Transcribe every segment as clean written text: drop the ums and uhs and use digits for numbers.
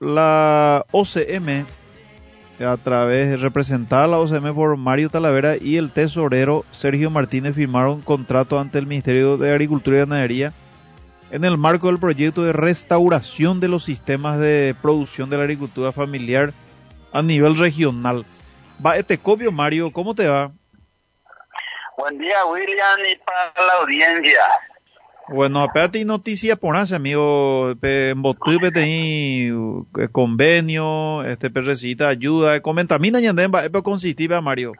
la OCM, a través, representada la OCM por Mario Talavera y el tesorero Sergio Martínez, firmaron contrato ante el Ministerio de Agricultura y Ganadería en el marco del proyecto de restauración de los sistemas de producción de la agricultura familiar a nivel regional. Va este copio, Mario, ¿cómo te va? Buen día, William, y para la audiencia. Bueno, aparte noticia por hace, amigo, en Botupe tení convenio, recita ayuda, comentamina ñandemba, consistiva, Mario.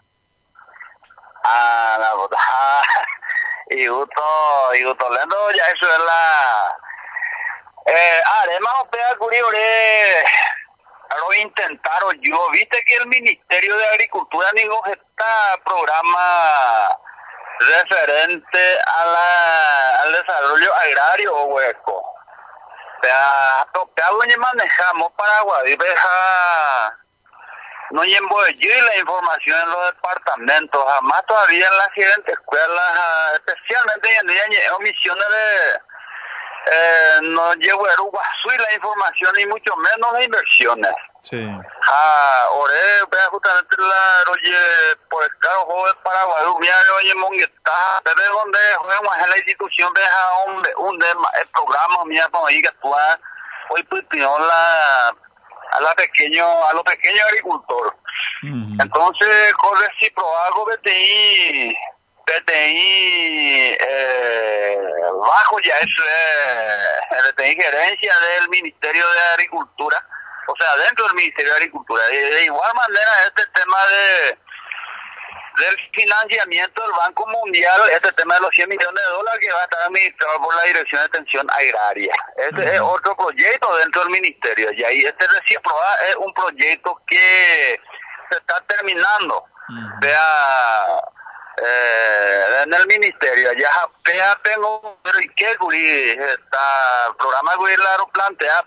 La verdad, y gusto lendo, ya eso es la, además, opera curiore, lo intentaron yo, viste que el Ministerio de Agricultura digo está programa referente al desarrollo agrario o hueco. O sea, algo que manejamos Paraguay, no llevo la información en los departamentos, jamás todavía en las siguientes escuelas, especialmente en omisiones no llevo la información y mucho menos las inversiones. Sí. Justamente por el cargo joven Paraguay, oye, mongueta, pero donde juegamos en la institución, un programa, mía, como ahí que actúa, hoy pues a los pequeños agricultores. Entonces, corre si probago PTI, bajo ya eso es PTI gerencia del Ministerio de Agricultura, o sea, dentro del Ministerio de Agricultura. De igual manera, este tema del financiamiento del Banco Mundial, este tema de los 100 millones de dólares que va a estar administrado por la Dirección de Atención Agraria. Este es otro proyecto dentro del Ministerio, y ahí recién aprobado es un proyecto que se está terminando. En el Ministerio, ya tengo que está programa lo plantea,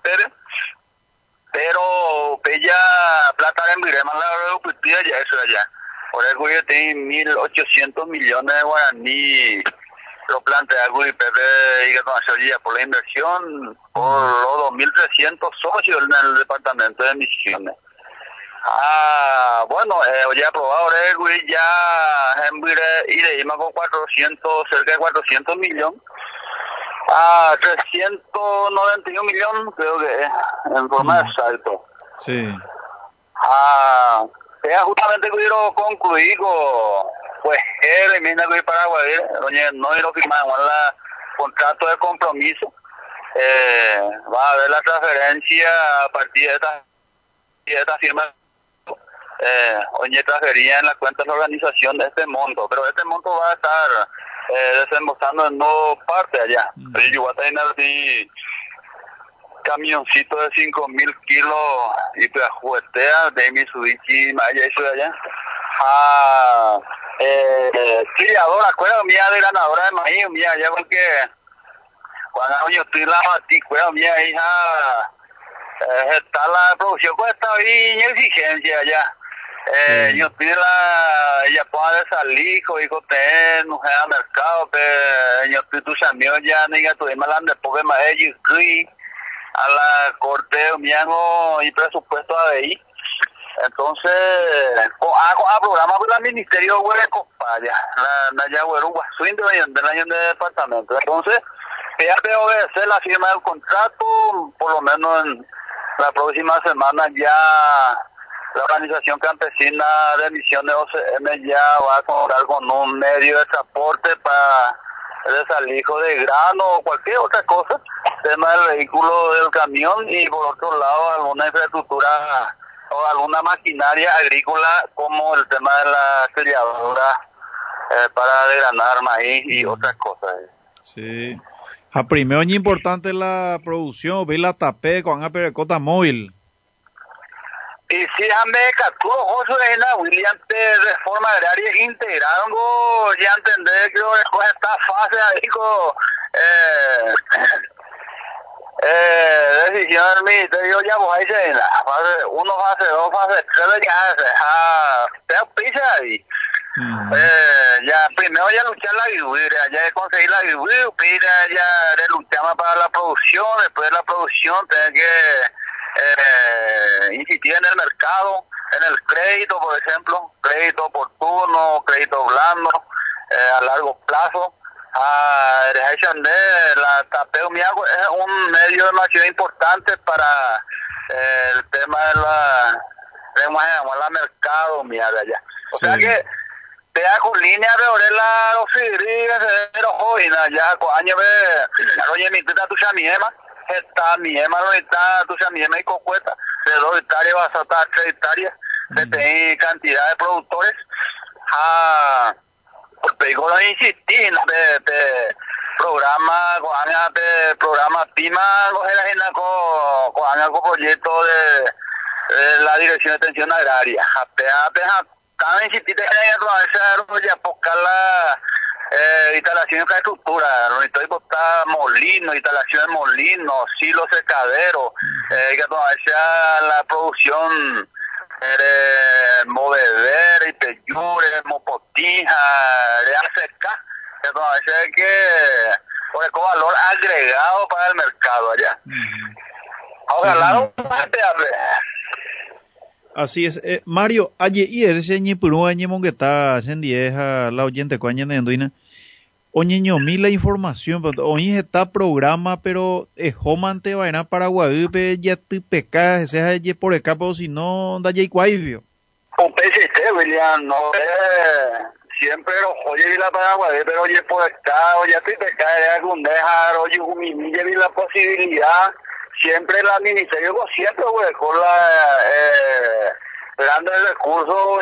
pero ya plata en Virema la ya eso allá. Por el gobierno tiene 1.800 millones de guaraní, lo plantea el Pepe y que por la inversión, por los 2.300 socios en el departamento de Misiones. Bueno, ya aprobado el ya en Vire y de IMA con cerca de 400 millones. 391 millones, creo que es, en forma de salto. Sí. Justamente quiero concluir con, pues, él, mismo que Paraguay, donde no lo firmamos la contrato de compromiso, va a haber la transferencia a partir de esta firma, donde transfería en la cuenta de la organización de este monto, pero este monto va a estar desembolsando en dos partes allá. Yo voy a tener así camioncito de 5.000 kilos y pues juguetea de Mitsubishi Maya eso de allá. Criadora, acuerdo mía de ganadora de maíz, mía, ya porque cuando yo estoy la batí, acuerdo mía, hija, está la producción pues está bien en exigencia allá. Yo estoy ella puede salir, hijo, no se da mercado, pero yo estoy tus amigos ya, ni que tuvimos la de pobre más a la corte miango y presupuesto ADI. Entonces, hago programa con el Ministerio de Copaya, la Yaguero Guasuín del año de departamento. Entonces, ya debe obedecer la firma del contrato, por lo menos en la próxima semana ya la organización campesina de Misiones OCM ya va a contar con un medio de transporte para el desalijo de grano o cualquier otra cosa, tema del vehículo del camión, y por otro lado alguna infraestructura o alguna maquinaria agrícola como el tema de la criadora para desgranar maíz y otras cosas. Sí. Primero es importante la producción, ve la tapé con una perecota móvil. Y si me capturó eso es la William de reforma agraria integrando, ya entender que después esta fase ahí con decisión del Ministerio ya voy a ir en la fase 1, fase 2, fase 3, ya te prisa ahí. Ya primero ya luchar la agricultura, ya conseguir la agricultura, ya luchamos para la producción, después de la producción tener que insistir en el mercado, en el crédito, por ejemplo, crédito oportuno, crédito blando, a largo plazo. La tapeo es un medio demasiado importante para el tema de la mercado mía de allá. O sea que te hago línea de orela los fidriles de los jóvenes ya con años de oye mi tita tu chamiema está mi ema no está tu chamiema y cocueta de 2 hectáreas vas a estar 3 hectáreas de tener cantidad de productores pero no insistir de programa programa PIMA con proyecto de la Dirección de Atención Agraria cada insistir en buscar la instalación de infraestructura, no estoy botar molinos, instalación de molinos, silos secaderos, que todavía la producción movedera y peyure, mopotija, de ACK, que todavía hay que poner con valor agregado para el mercado allá. Ojalá Así es. Mario, ayer y el señor Puru añe mongueta sendieja la oyente coañe de Enduina. Oñe ñomi la información, oñe está programa, pero jomante vaina Paraguay, ya te peca, ese es por acá, pero si no, da ya igual. Un PCT, William, no siempre oye la Paraguay, pero oye por acá, oye te peca, algún dejar, oye vi la posibilidad. Siempre el ministerio siempre con grandes recursos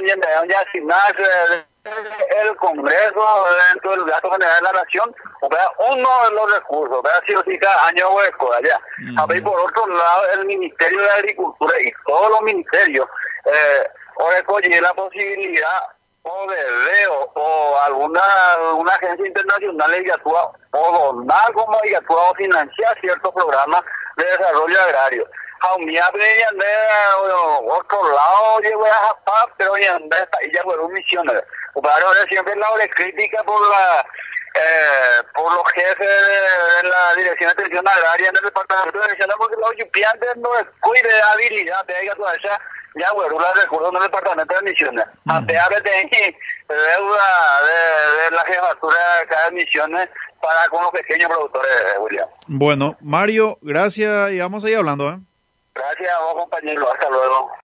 el Congreso dentro del gasto general de la nación uno de los recursos si o sí cada año hueco allá y por otro lado el Ministerio de Agricultura y todos los ministerios oye la posibilidad o de veo o alguna agencia internacional que actúa o donar como que actúa o financiar ciertos programas de desarrollo agrario. A un día otro lado llegó a Japón, pero ya fueron misiones. Ahora siempre la crítica por los jefes de la Dirección de Atención Agraria en el Departamento de Dirección, porque los yupiantes no cuide de habilidad, de ella toda esa ya bueno, los recursos del Departamento de Misiones. A pesar de deuda de la jefatura de cada misiones para con los pequeños productores, William. Bueno, Mario, gracias y vamos a ir hablando, Gracias a vos, compañero. Hasta luego.